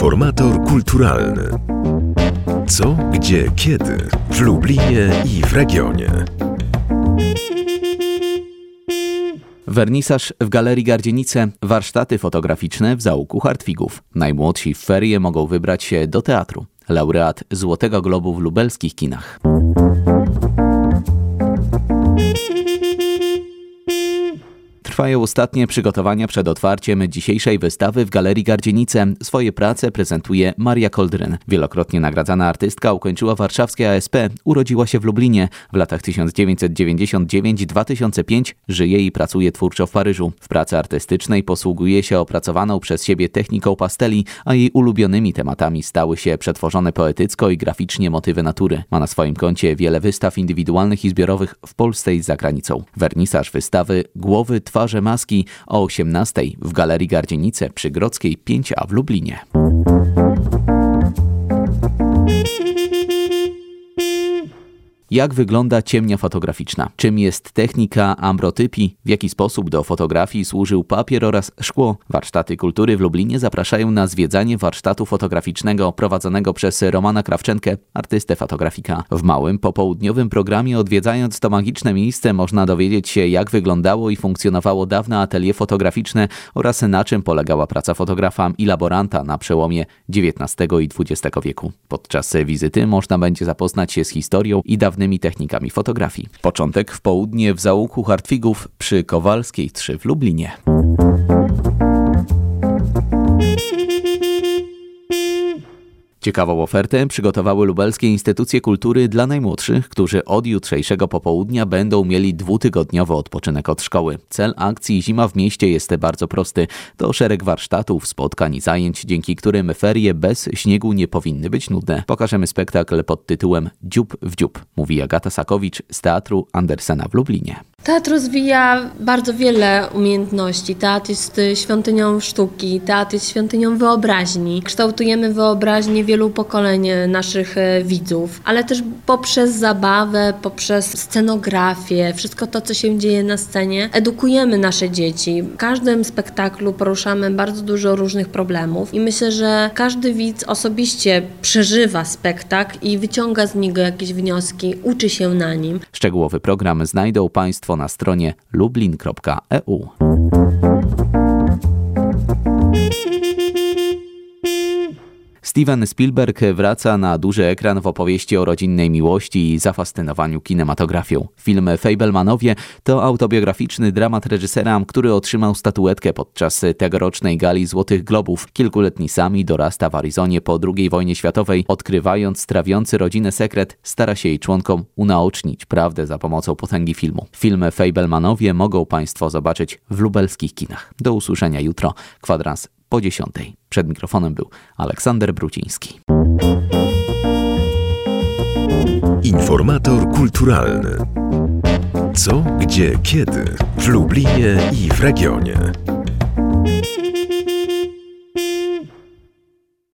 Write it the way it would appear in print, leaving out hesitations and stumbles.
Informator kulturalny. Co, gdzie, kiedy w Lublinie i w regionie. Wernisaż w Galerii Gardzienice, warsztaty fotograficzne w zaułku Hartwigów. Najmłodsi w ferie mogą wybrać się do teatru. Laureat Złotego Globu w lubelskich kinach. Trwają ostatnie przygotowania przed otwarciem dzisiejszej wystawy w Galerii Gardzienice. Swoje prace prezentuje Maria Koldryn. Wielokrotnie nagradzana artystka ukończyła warszawskie ASP, urodziła się w Lublinie. W latach 1999-2005 żyje i pracuje twórczo w Paryżu. W pracy artystycznej posługuje się opracowaną przez siebie techniką pasteli, a jej ulubionymi tematami stały się przetworzone poetycko i graficznie motywy natury. Ma na swoim koncie wiele wystaw indywidualnych i zbiorowych w Polsce i za granicą. Wernisaż wystawy Głowy, twarze, maski o 18:00 w Galerii Gardzienice przy Grodzkiej 5A w Lublinie. Jak wygląda ciemnia fotograficzna? Czym jest technika ambrotypii? W jaki sposób do fotografii służył papier oraz szkło? Warsztaty kultury w Lublinie zapraszają na zwiedzanie warsztatu fotograficznego prowadzonego przez Romana Krawczenkę, artystę fotografika. W małym, popołudniowym programie odwiedzając to magiczne miejsce można dowiedzieć się, jak wyglądało i funkcjonowało dawne atelier fotograficzne oraz na czym polegała praca fotografa i laboranta na przełomie XIX i XX wieku. Podczas wizyty można będzie zapoznać się z historią i dawnymi technikami fotografii. Początek w południe w zaułku Hartwigów przy Kowalskiej 3 w Lublinie. Ciekawą ofertę przygotowały lubelskie instytucje kultury dla najmłodszych, którzy od jutrzejszego popołudnia będą mieli 2-tygodniowy odpoczynek od szkoły. Cel akcji Zima w mieście jest bardzo prosty. To szereg warsztatów, spotkań i zajęć, dzięki którym ferie bez śniegu nie powinny być nudne. Pokażemy spektakl pod tytułem Dziób w dziób, mówi Agata Sakowicz z Teatru Andersena w Lublinie. Teatr rozwija bardzo wiele umiejętności. Teatr jest świątynią sztuki, teatr jest świątynią wyobraźni. Kształtujemy wyobraźnię wielu pokoleń naszych widzów, ale też poprzez zabawę, poprzez scenografię, wszystko to, co się dzieje na scenie, edukujemy nasze dzieci. W każdym spektaklu poruszamy bardzo dużo różnych problemów i myślę, że każdy widz osobiście przeżywa spektakl i wyciąga z niego jakieś wnioski, uczy się na nim. Szczegółowy program znajdą Państwo na stronie lublin.eu. Steven Spielberg wraca na duży ekran w opowieści o rodzinnej miłości i zafascynowaniu kinematografią. Film Fabelmanowie to autobiograficzny dramat reżysera, który otrzymał statuetkę podczas tegorocznej gali Złotych Globów. Kilkuletni Sami dorasta w Arizonie po II wojnie światowej. Odkrywając trawiący rodzinę sekret, stara się jej członkom unaocznić prawdę za pomocą potęgi filmu. Film Fabelmanowie mogą Państwo zobaczyć w lubelskich kinach. Do usłyszenia jutro. Kwadrans po 10:00. Przed mikrofonem był Aleksander Brudziński. Informator kulturalny. Co, gdzie, kiedy w Lublinie i w regionie.